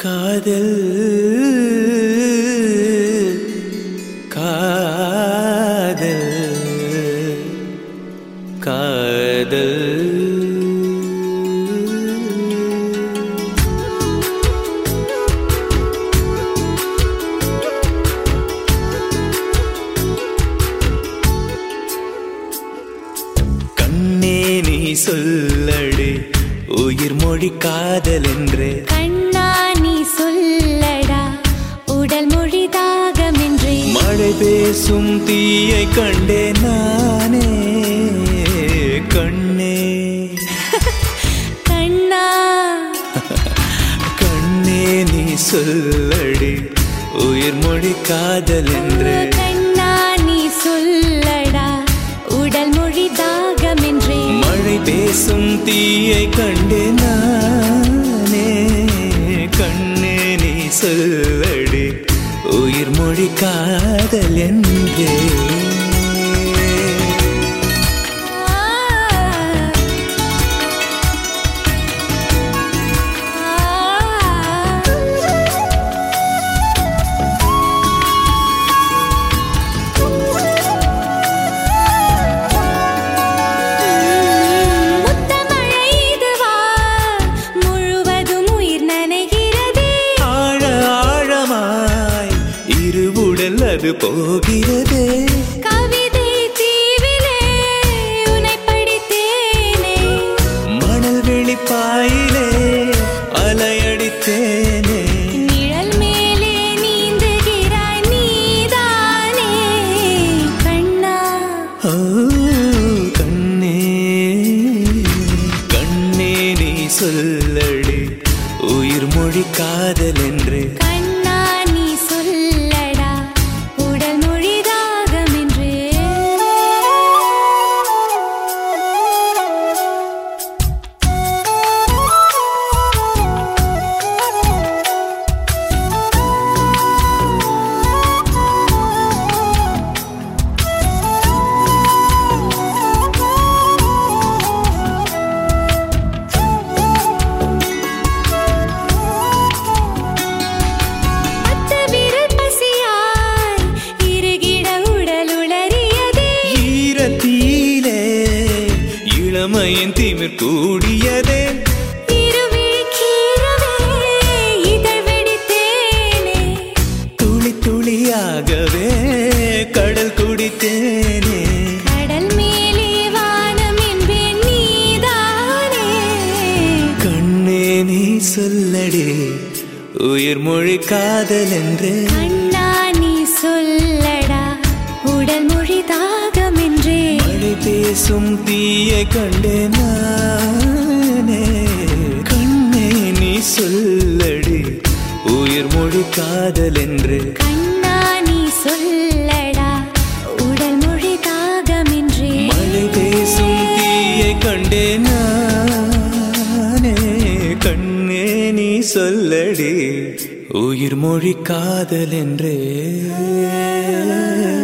காதல் காதல் காதல் கண்ணே நீ சொல்லடி உயிர் மொழி காதல் என்று. கண்ணா நீ சொல்லடா உடல் மொழி தாகம் என்று. மழை பேசும் தீயை கண்டே நானே கண்ணே கண்ணா கண்ணே நீ சொல்லடி உயிர் மொழி காதல் என்று. கண்ணா நீ சொல்லடா உடல் மொழி தாகம் என்று. மழை பேசும் தீயை கண்டே நானே கண்ணே நீ சொல்லடி உயிர் மொழி காதல் என்றே. அது போகிறதே கவிதை தீவிலே உன்னை படித்தேனே. மணல் வெளிப்பாயிலே அலையடித்தேனே. நிழல் மேலே நீந்துகிறாய் நீதானே கண்ணா. ஓ கண்ணே கண்ணே நீ சொல்லடி உயிர் மொழி காதல் என்று. இளமையின் திமிர் கூடியதே இதழ் வெடித்தேனே. துளி துளியாகவே கடல் குடித்தேனே. கடல் மேலே வானம் என்பேன் நீதானே. கண்ணே நீ சொல்லடி உயிர் மொழி காதல் என்று. கண்ணா நீ சொல்லடா உடல் மொழி தாகம் என்று. மழை பேசும் தீயை கண்டே நானே கண்ணே நீ சொல்லடி உயிர் மொழி காதல் என்று. கண்ணா நீ சொல்லடா உடல் மொழி தாகம் என்று. மழை பேசும் தீயை கண்டே நானே கண்ணே நீ சொல்லடி உயிர் மொழி காதல் என்றே.